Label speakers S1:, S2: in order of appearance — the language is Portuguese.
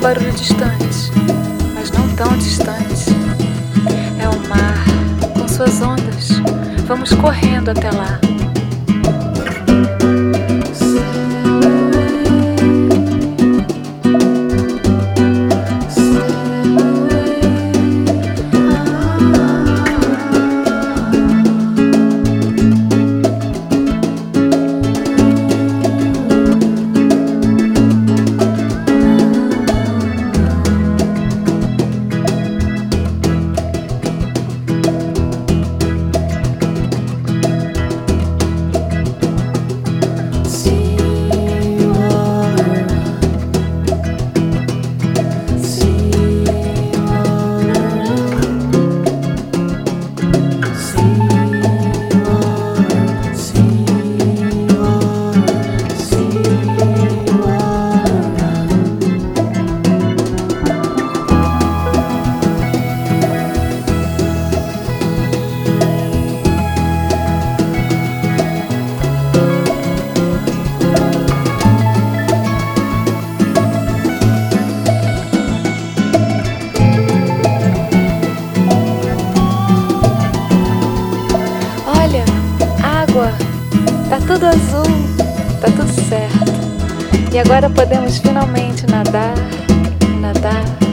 S1: barulho distante, mas não tão distante. É o mar com suas ondas. Vamos correndo até lá. Olha, água, tá tudo azul, tá tudo certo. E agora podemos finalmente nadar, nadar.